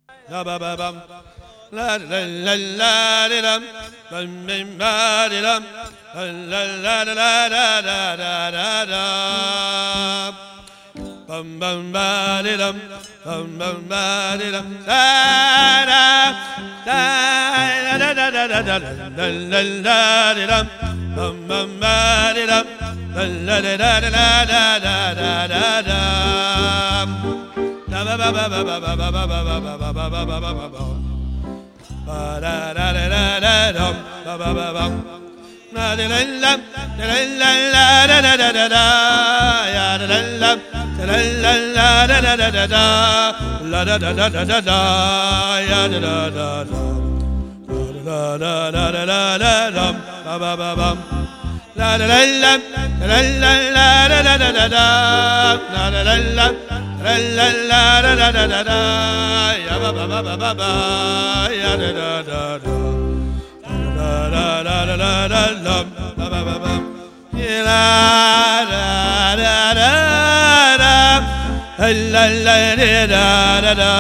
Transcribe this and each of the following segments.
La ba ba bum. La la la la la dum. Bum bim ba di dum. La la la la la la la la da. Bum bum ba di dum. Bum bum ba di dum. Da da da da da da da da da la la di dum. Bum bum ba di dum. La la da da da da da da da da. Ba ba ba ba ba ba ba ba ba ba ba ba ba ba ba ba ba. Ba da da da da da dum. Ba ba ba ba. Na da la la la la da da da da da. Ya da la la la la da da da da da. La da da da da da da. Ya da da da da. Da da da da da da dum. Ba ba ba ba. La la la la la la da da da da da. La la la la. La la la da da da da da. Ya ba ba ba ba ba ba. Ya da da da da. Da da da da da da da. Ba ba ba ba. Ya da da da da da. La la da da da da.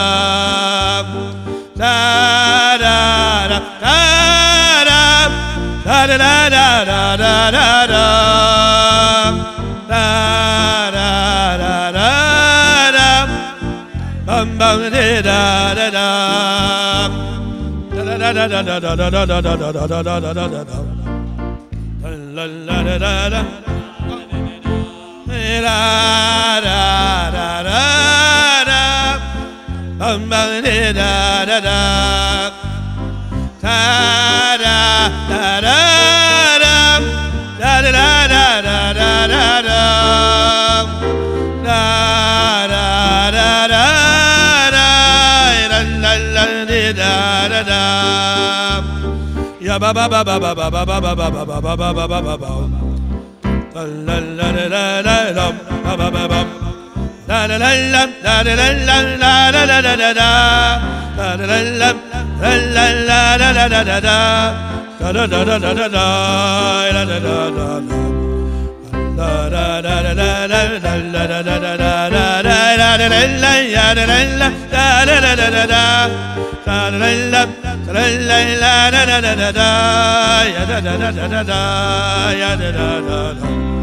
Da da da da da. Da da da da da da da da. Da da da da. Bum bum da da da da da da da da da da da da da da da da da da da. La la da da da. Da da da da da. Bum bum da da da da. Da da da da da. Da da da da da da da da. Da da da da. Da da da. Ya ba ba ba ba ba ba ba ba ba ba ba ba ba ba ba ba ba. La la la la la la ba ba ba ba. La la la la la la la la la la la la da. La la la la la la la la la la da. Da da da da da da da. La da da da da. Da da da da da da da da da da da da da da da da ya da da da da da da da da. Da da da da da da da da da da. Ya da da da da da da. Ya da da da da.